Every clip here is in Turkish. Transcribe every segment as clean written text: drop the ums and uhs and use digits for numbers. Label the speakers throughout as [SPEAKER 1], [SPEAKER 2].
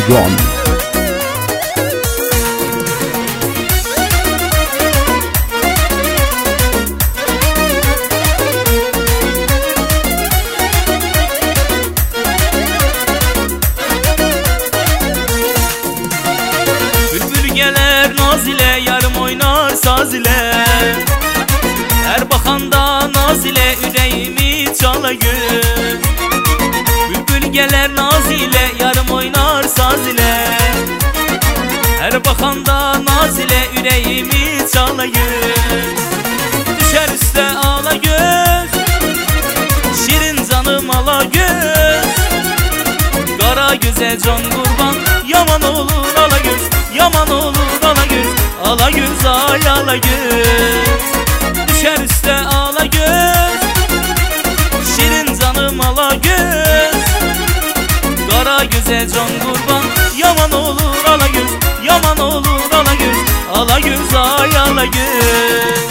[SPEAKER 1] Don.
[SPEAKER 2] Bülbül gelir naz ile, yarım oynar saz ile. Her bakanda naz ile yüreğimi çalagül. Bülbül gelir naz ile, yarım oynar saz ile. Her bakanda naz ile yüreğimi çalagül. Düşer üste ağla göz, şirin canım ala göz. Kara göze can kurban, yaman olur ala göz. Yaman olur ala göz, ala göz ay ala göz. Düşer üste ala göz, şirin canım ala göz. Kara göze can kurban, yaman olur ala göz. Yaman olur ala göz, ala göz ay ala göz.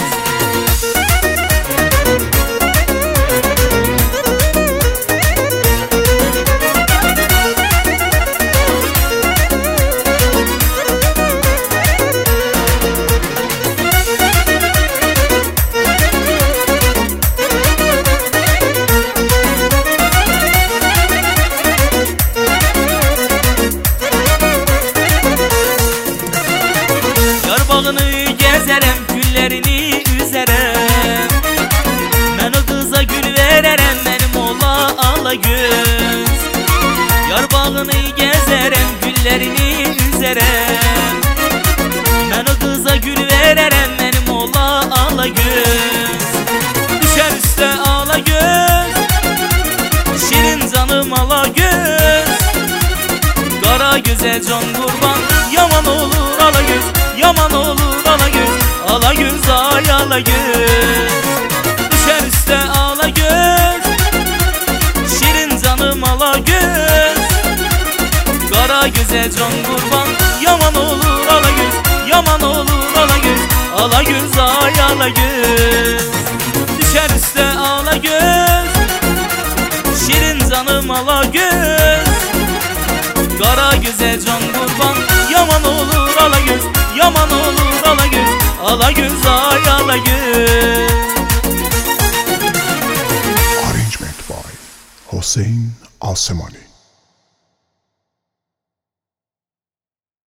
[SPEAKER 2] Bağını gezerem, güllerini üzerem. Ben o kıza gül vererem, benim ola ala göz. Yar bağını gezerem, güllerini üzerem. Ben o kıza gül vererem, benim ola ala göz. Düşer üste ala göz, şirin canım ala göz. Kara göze can kurban, yaman olur ala göz. Yaman olur ala göz, ala göz ay ala göz. Düşer üste ala göz, şirin canım ala göz. Kara göze can kurban, yaman olur ala göz. Yaman olur ala göz, ala göz ay ala göz. Düşer üste ala göz, şirin canım ala göz. Kara göze can kurban, yaman olur ala göz. Yaman olur ala göz, ala göz ay ala göz.
[SPEAKER 1] Arrangement by Hossein Alsemani.